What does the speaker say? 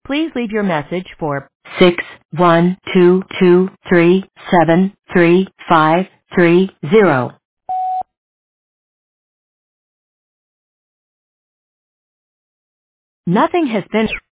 Please leave your message for 61223735530. Nothing has been